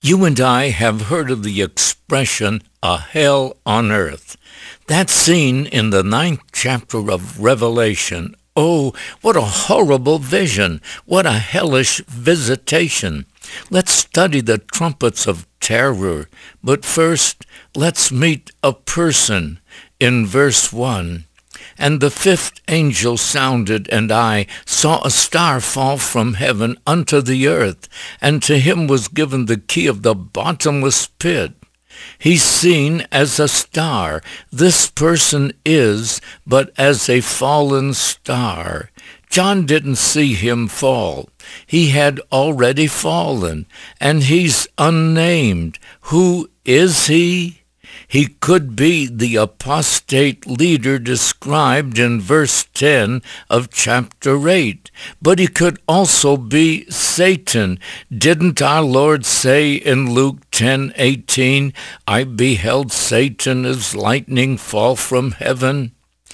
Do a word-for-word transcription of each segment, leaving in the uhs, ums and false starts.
You and I have heard of the expression, a hell on earth. That's seen in the ninth chapter of Revelation. Oh, what a horrible vision! What a hellish visitation! Let's study the trumpets of terror. But first, let's meet a person. In verse one, "And the fifth angel sounded, and I saw a star fall from heaven unto the earth, and to him was given the key of the bottomless pit." He's seen as a star. This person is but as a fallen star. John didn't see him fall. He had already fallen, and he's unnamed. Who is he? He could be the apostate leader described in verse ten of chapter eight, but he could also be Satan. Didn't our Lord say in Luke ten eighteen, "I beheld Satan as lightning fall from heaven"?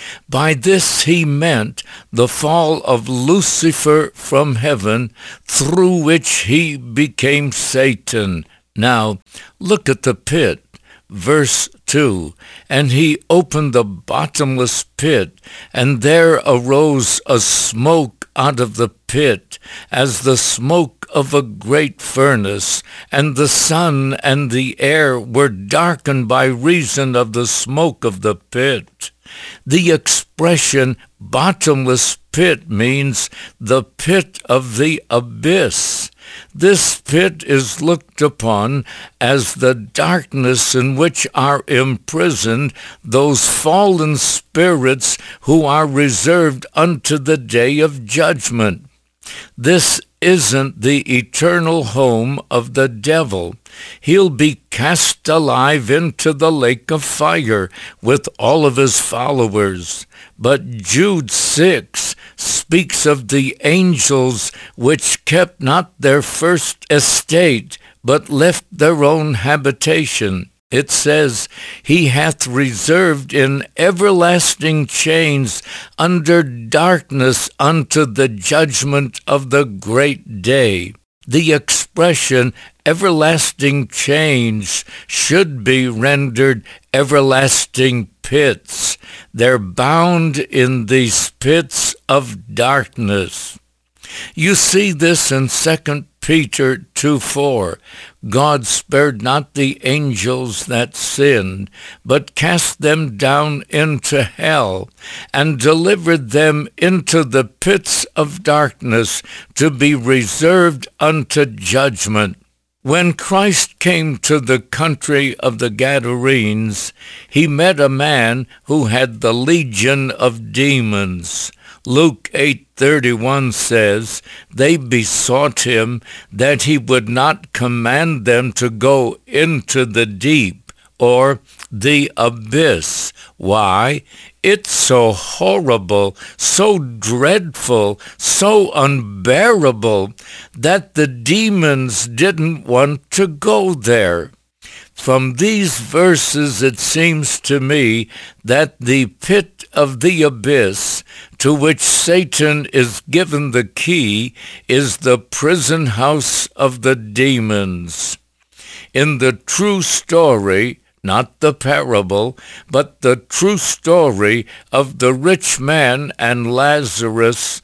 By this he meant the fall of Lucifer from heaven, through which he became Satan. Now, look at the pit. Verse two, "And he opened the bottomless pit, and there arose a smoke out of the pit, as the smoke of a great furnace, and the sun and the air were darkened by reason of the smoke of the pit." The expression bottomless pit means the pit of the abyss. This pit is looked upon as the darkness in which are imprisoned those fallen spirits who are reserved unto the day of judgment. This isn't the eternal home of the devil. He'll be cast alive into the lake of fire with all of his followers. But Jude six speaks of the angels which kept not their first estate, but left their own habitation. It says, "He hath reserved in everlasting chains under darkness unto the judgment of the great day." The expression everlasting chains should be rendered everlasting pits. They're bound in these pits of darkness. You see this in Second Peter two four. "God spared not the angels that sinned, but cast them down into hell, and delivered them into the pits of darkness, to be reserved unto judgment." When Christ came to the country of the Gadarenes, he met a man who had the legion of demons. Luke eight thirty-one says, "They besought him that he would not command them to go into the deep," or the abyss. Why? It's so horrible, so dreadful, so unbearable that the demons didn't want to go there. From these verses, it seems to me that the pit of the abyss, to which Satan is given the key, is the prison house of the demons. In the true story, not the parable, but the true story of the rich man and Lazarus,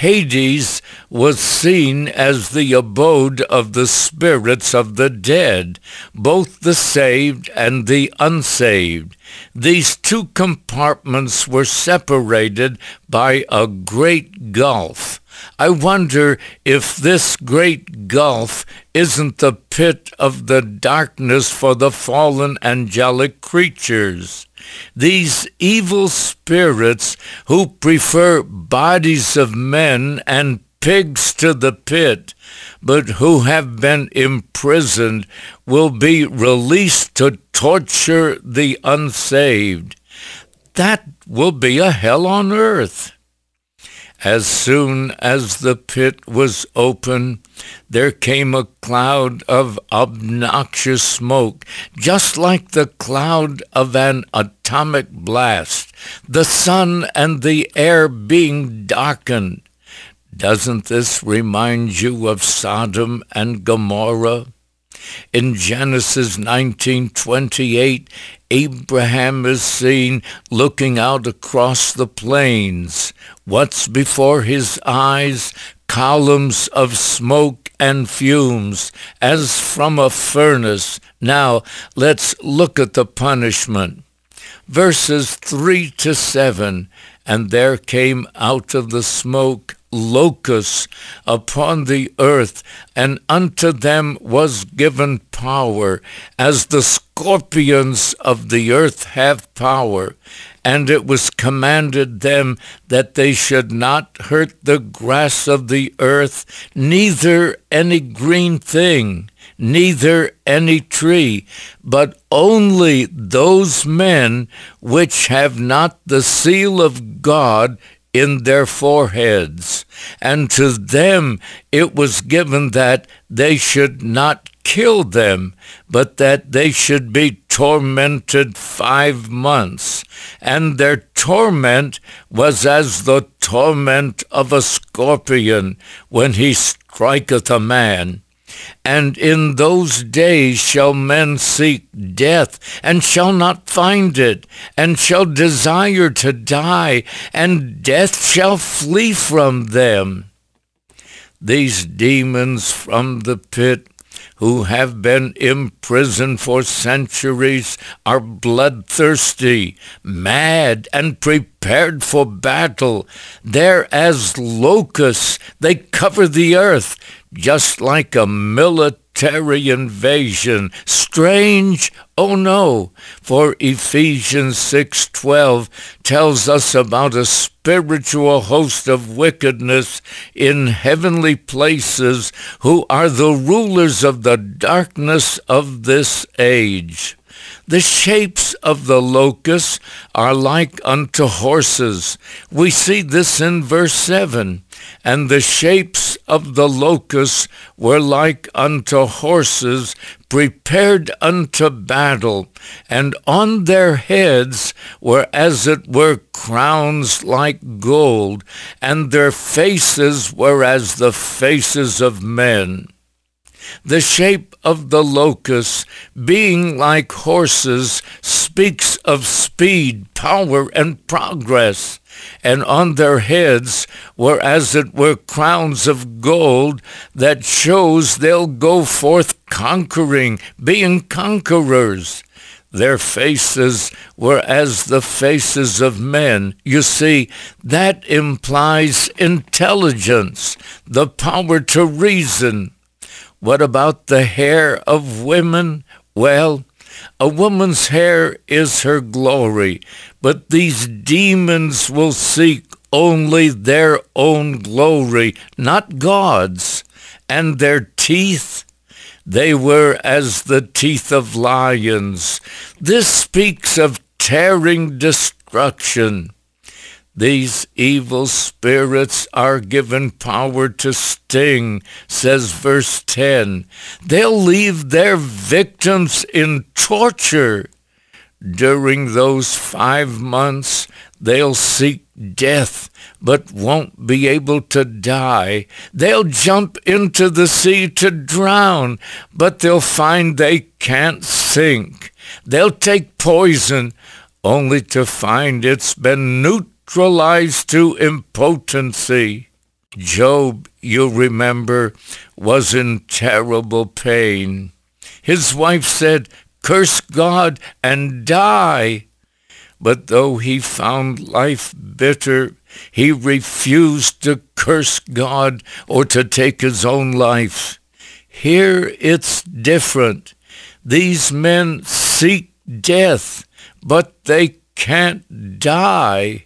Hades was seen as the abode of the spirits of the dead, both the saved and the unsaved. These two compartments were separated by a great gulf. I wonder if this great gulf isn't the pit of the darkness for the fallen angelic creatures. These evil spirits who prefer bodies of men and pigs to the pit, but who have been imprisoned, will be released to torture the unsaved. That will be a hell on earth. As soon as the pit was open, there came a cloud of obnoxious smoke, just like the cloud of an atomic blast, the sun and the air being darkened. Doesn't this remind you of Sodom and Gomorrah? In Genesis nineteen twenty-eight, Abraham is seen looking out across the plains. What's before his eyes? Columns of smoke and fumes, as from a furnace. Now, let's look at the punishment. Verses three to seven, and there came out of the smoke locusts upon the earth, and unto them was given power, as the scorpions of the earth have power. And it was commanded them that they should not hurt the grass of the earth, neither any green thing, neither any tree, but only those men which have not the seal of God in their foreheads. And to them it was given that they should not kill them, but that they should be tormented five months. And their torment was as the torment of a scorpion when he striketh a man. And in those days shall men seek death, and shall not find it, and shall desire to die, and death shall flee from them. These demons from the pit, who have been imprisoned for centuries, are bloodthirsty, mad, and prepared for battle. They're as locusts. They cover the earth, just like a military invasion. Strange? Oh no, for Ephesians six twelve tells us about a spiritual host of wickedness in heavenly places, who are the rulers of the darkness of this age. The shapes of the locusts are like unto horses. We see this in verse seven. And the shapes of the locusts were like unto horses, prepared unto battle, and on their heads were as it were crowns like gold, and their faces were as the faces of men. The shape of the locusts, being like horses, speaks of speed, power, and progress. And on their heads were as it were crowns of gold, that shows they'll go forth conquering, being conquerors. Their faces were as the faces of men. You see, that implies intelligence, the power to reason. What about the hair of women? Well, a woman's hair is her glory, but these demons will seek only their own glory, not God's. And their teeth, they were as the teeth of lions. This speaks of tearing destruction. These evil spirits are given power to sting, says verse ten. They'll leave their victims in torture. During those five months, they'll seek death, but won't be able to die. They'll jump into the sea to drown, but they'll find they can't sink. They'll take poison, only to find it's been neutralized. Neutralized to impotency. Job, you remember, was in terrible pain. His wife said, "Curse God and die." But though he found life bitter, he refused to curse God or to take his own life. Here it's different. These men seek death, but they can't die.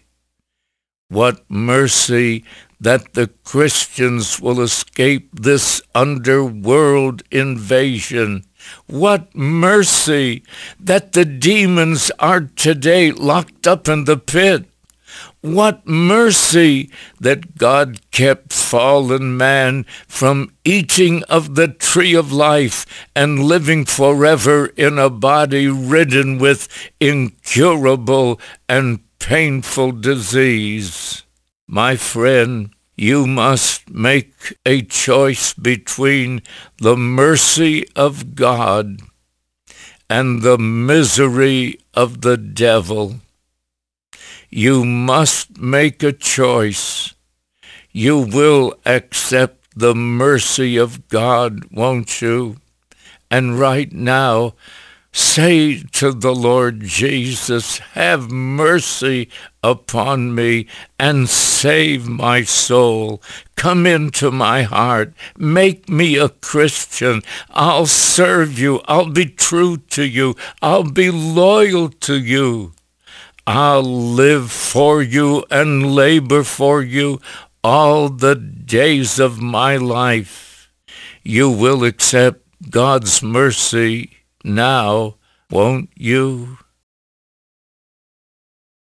What mercy that the Christians will escape this underworld invasion. What mercy that the demons are today locked up in the pit. What mercy that God kept fallen man from eating of the tree of life and living forever in a body ridden with incurable and painful disease. My friend, You must make a choice between the mercy of God and the misery of the devil. You must make a choice. You will accept the mercy of God, won't you? And right now, say to the Lord Jesus, have mercy upon me and save my soul. Come into my heart. Make me a Christian. I'll serve you. I'll be true to you. I'll be loyal to you. I'll live for you and labor for you all the days of my life. You will accept God's mercy now, won't you?